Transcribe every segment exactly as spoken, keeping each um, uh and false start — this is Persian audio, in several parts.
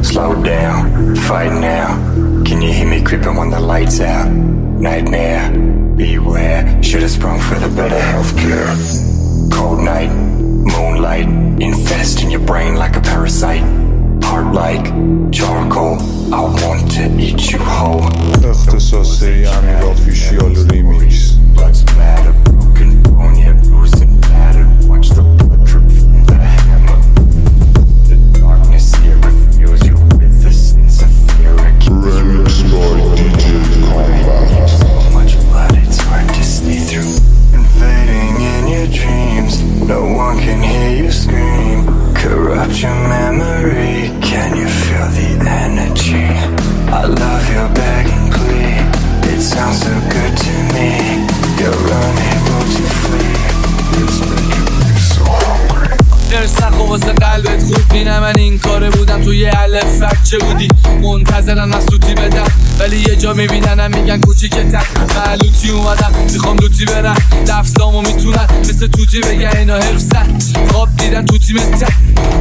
slow down, fight now. Can you hear me creeping when the lights out? Nightmare, beware. Should've sprung for the better healthcare. Cold night, moonlight, infest in your brain like a parasite. Heart like charcoal, I want to eat you whole. اختصاص امیر آفیشیال ریمیکس. Blood splatter, broken bone, yeah, bruised and battered. Watch the blood drip from the hammer. The darkness here refuels you with the sense of fear. Remix by D J Combat. So much blood, it's hard to see through. Invading in your dreams, no one can hear you scream. Corrupt your memory, can you feel the energy? I love your begging plea, it sounds so good to me. You're unable to flee, it's making me so hungry. ارسخ و واسه قلبت خوب بینم من این کاره بودم توی الف بچه بودی منتظرم مسوتی بدم ولی یه جا میبیننم میگن کوچیکتر معلوتی اومدم میخوام لوتی برم لفظامو میتونن مثل توتی بگن اینا حفظن خواب دیدن تو تیمتن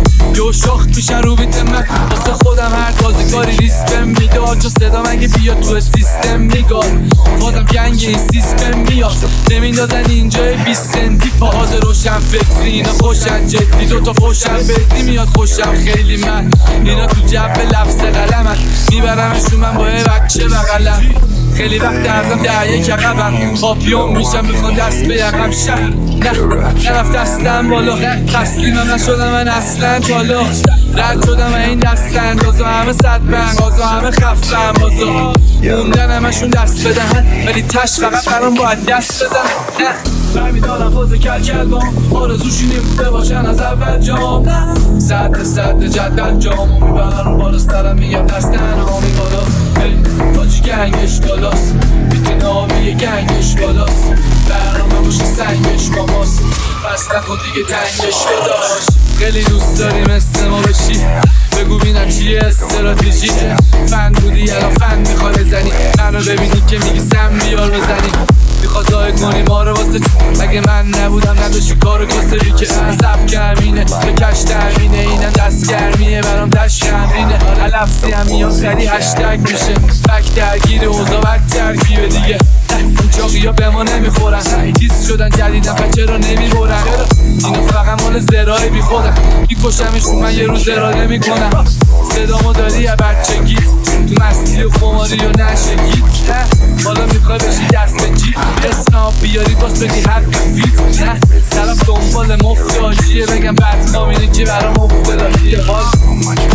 یو شاخت میشن رو بیت من واسه خودم هر تازه کاری ریسپم میداد چون صدا مگه بیاد تو سیستم میگاد بازم گنگ این سیستم میاد نمیندازن اینجای بیست سنتی فاز روشن فکری اینا خوشن جدی دوتا خوشن بدی میاد خوشم خیلی من اینا تو جب لفظ قلمن میبرمشون من با یه بچه بغلم خیلی وقت ازم ده یک عقبم پاپیون میشم میخوان دست به یقم شهر نه نرفت دستم بالا تسلیمم نشدم من اصلا بالا رد شدم این دستن بازا همه صد بند بازا همه خفتم بازا موندن همشون دست بدن ولی تش فقط برام باید دست بزن نه برمیدارم فاز کل کل بام آرزوشی نموده باشن از اول جام صد صد جدل جامو میبرم بالا سرم میگم دستن آمی بالا تاجی گنگش بالاست بیتین آبی گنگش بالاست برنامه باشه سنگش با ماست پس نکن دیگه تنگش بداش خیلی دوست داریم مثل ما بشی بگو بینم چیه استراتژی فن بودی الان فن میخواد بزنی منو ببینی که میگی سم بیار بزنی میخواد زای کنی ما رو واسه اگه من نبودم نداشتی کارو کسری که سب کمینه به کش ترمینه اینم دست گرمیه برام دشت کمینه لفظی هم میان سری هشتگ میشه بک درگیر اوضا بدتر کیه دیگه اون چاقی ها به ما نمیخورن تیز شدن جدیدن بچه رو نمیبرن اینا فقط مال زرای بی خودن میکشمشون من یه روز اراده میکنم صدامو داری یا بچگی تو مستی و خماری و نشگی حالا میخوای بشی دست جی اسم آب بیاری باز بگی هر کفیت نه طرف دنبال مفتاجیه بگم بدنام اینه که برام مفتاجیه حال